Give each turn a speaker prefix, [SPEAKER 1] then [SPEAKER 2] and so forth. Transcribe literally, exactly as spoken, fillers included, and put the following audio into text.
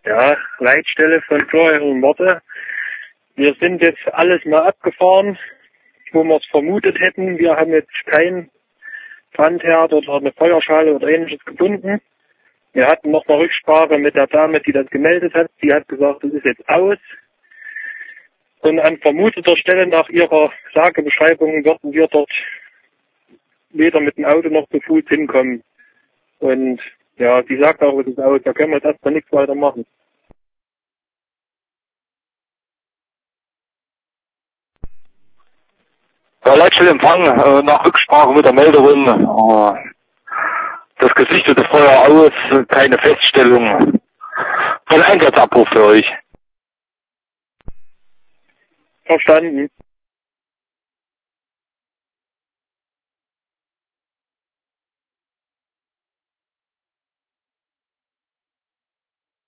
[SPEAKER 1] Ja, Leitstelle von Florian und Morte. Wir sind jetzt alles mal abgefahren, wo wir es vermutet hätten. Wir haben jetzt kein Brandherd oder eine Feuerschale oder ähnliches gefunden. Wir hatten noch mal Rücksprache mit der Dame, die das gemeldet hat. Die hat gesagt, das ist jetzt aus. Und an vermuteter Stelle nach ihrer Lagebeschreibung würden wir dort weder mit dem Auto noch zu Fuß hinkommen. Und ja, die sagt auch, es ist aus, da können wir jetzt erstmal nichts weiter machen.
[SPEAKER 2] Ja, Leitstellenempfang, äh, nach Rücksprache mit der Melderin, äh, das gesichtete Feuer aus, keine Feststellung. Kein Einsatzabruf für euch.
[SPEAKER 1] Verstanden.